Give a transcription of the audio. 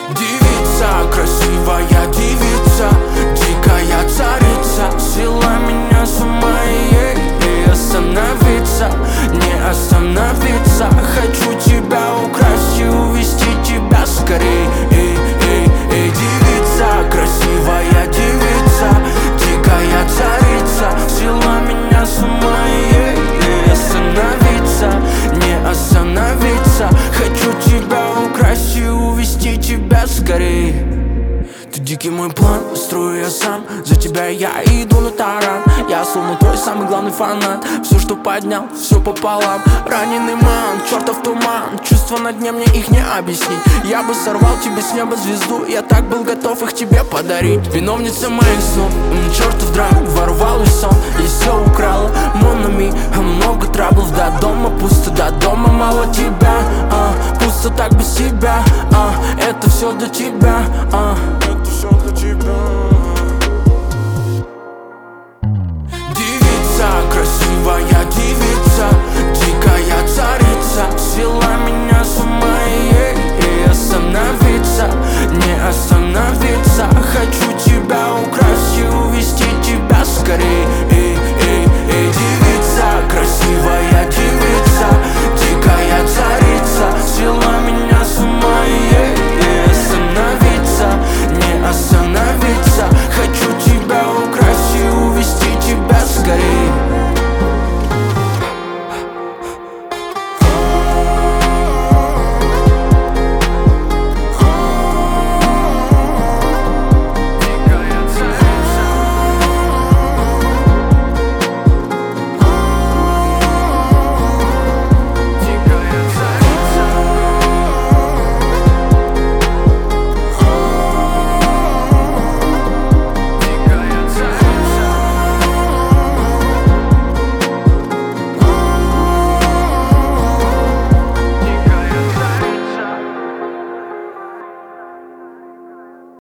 Девица, красивая девица, дикая царица, свела меня с ума, и остановиться, не остановиться. Хочу тебя украсть и увести тебя скорей. Девица, красивая девица, дикая царица, свела меня с ума, и остановиться, не остановиться. Хочу тебя украсть и увести тебя скорей. Ты дикий мой план, строю я сам. За тебя я иду на таран. Я словно твой самый главный фанат. Все, что поднял, все пополам. Раненый ман, чертов туман. Чувства на дне, мне их не объяснить. Я бы сорвал тебе с неба звезду. Я так был готов их тебе подарить. Виновница моих снов, чертов драм. Воровал весь сон и все украла. Монами, много траблов. До дома пусто, до дома мало тебя. Пусто так без тебя. Это все для тебя. Все для тебя. Девица, красивая девица, дикая царица, свела меня с ума,